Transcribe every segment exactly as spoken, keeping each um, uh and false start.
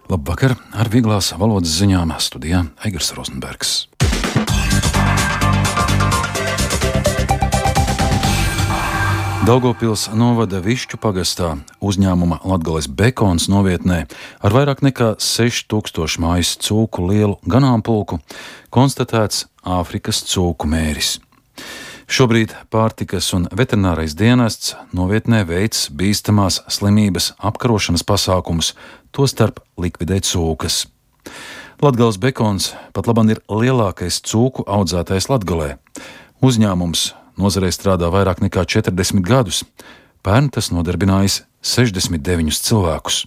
Labvakar, ar vieglās valodas ziņām studijā Eigars Rozenbergs. Daugavpils novada Višķu pagastā uzņēmuma Latgales Bekons novietnē ar vairāk nekā sešu tūkstošu mājas cūku lielu ganāmpulku konstatēts Āfrikas cūku mēris. Šobrīd pārtikas un veterinārais dienests novietnē veic bīstamās slimības apkarošanas pasākumus, tostarp likvidēt cūkas. Latgales Bekons pat labam ir lielākais cūku audzētājs Latgalē. Uzņēmums nozarē strādā vairāk nekā četrdesmit gadus. Pērn tas nodarbinājis sešdesmit deviņus cilvēkus.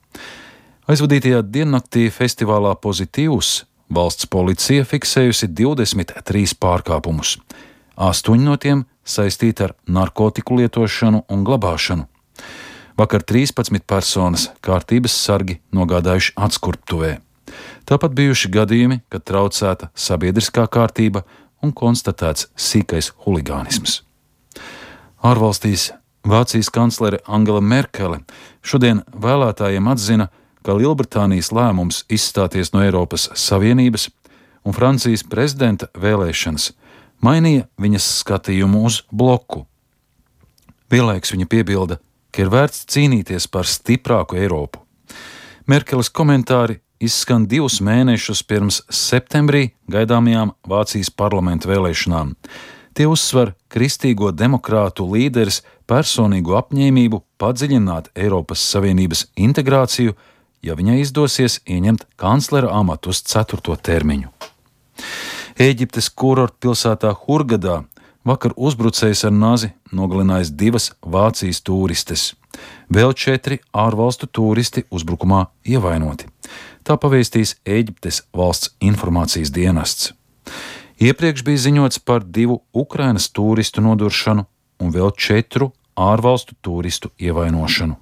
Aizvadītajā diennaktī festivālā Pozitīvs valsts policija fiksējusi divdesmit trīs pārkāpumus. Astoņi no tiem saistīti ar narkotiku lietošanu un glabāšanu. Vakar trīspadsmit personas kārtības sargi nogādājuši atskurptuvē. Tāpat bijuši gadījumi, kad traucēta sabiedriskā kārtība un konstatēts sīkais huligānisms. Ārvalstīs Vācijas kanclere Angela Merkele šodien vēlētājiem atzina, ka Lielbritānijas lēmums izstāties no Eiropas Savienības un Francijas prezidenta vēlēšanas mainīja viņas skatījumu uz bloku. Vienlaikus viņa piebilda, ka ir vērts cīnīties par stiprāku Eiropu. Merkeles komentāri izskan divus mēnešus pirms septembrī gaidāmajām Vācijas parlamenta vēlēšanām. Tie uzsver kristīgo demokrātu līderes personīgo apņēmību padziļināt Eiropas Savienības integrāciju, ja viņai izdosies ieņemt kanclera amatu uz ceturto termiņu. Ēģiptes kurortpilsētā Hurgadā vakar uzbrucējs ar nazi nogalinājis divas Vācijas tūristes. Vēl četri ārvalstu tūristi uzbrukumā ievainoti. Tā pavēstīs Ēģiptes valsts informācijas dienests. Iepriekš bija ziņots par divu Ukrainas tūristu noduršanu un vēl četru ārvalstu tūristu ievainošanu.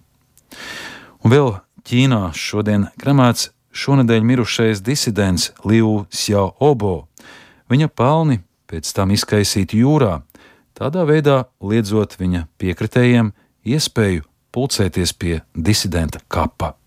Un vēl Ķīnā šodien kremēts šonedēļ mirušais disidents Liu Xiaobo. Viņa pelni pēc tam izkaisīti jūrā, tādā veidā liedzot viņa piekritējiem iespēju pulcēties pie disidenta kapa.